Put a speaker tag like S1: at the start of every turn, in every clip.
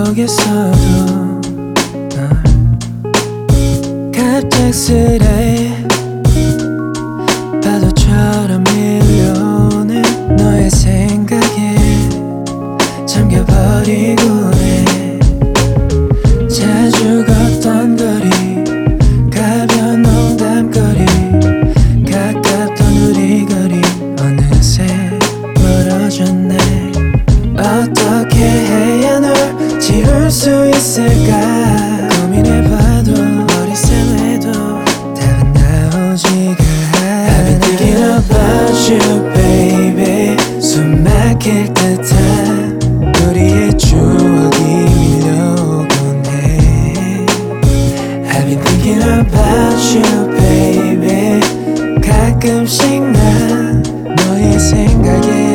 S1: 속에서도 널 갑작스레 파도처럼 밀려오는 너의 생각에 잠겨버리곤 해. 자주 걷던 거리, 가벼운 농담거리, 가깝던 우리 거리 어느새 멀어졌네. 어떻게 해야 널 지울 수 있을까 고민해봐도 머리쌤에도 답은 나오지가 않아. I've been thinking about you baby. 숨 막힐 듯한 우리의 추억이 밀려오곤 해. I've been thinking about you baby. 가끔씩 난 너의 생각에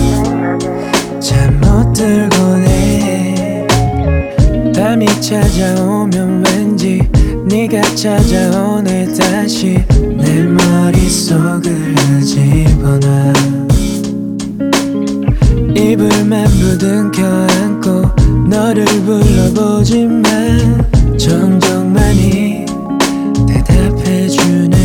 S1: 잠 못 들곤 해. 밤이 찾아오면 왠지 네가 찾아오네. 다시 내 머릿속을 집어넣어. 이불만 부둥켜 안고 너를 불러보지만 정적 많이 대답해주네.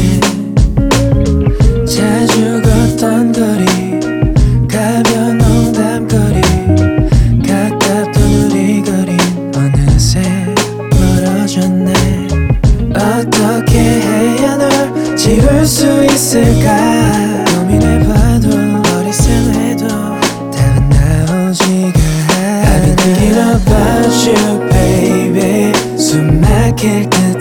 S1: 자주 걷던 거리, 가벼운 농담거리, 가깝던 우리 거리 어느새 멀어졌네. 어떻게 해야 널 지울 수 있을까 고민해봐도 머리쌤에도 답은 나오지가 않아. I've been thinking about you baby. 숨 막힐 듯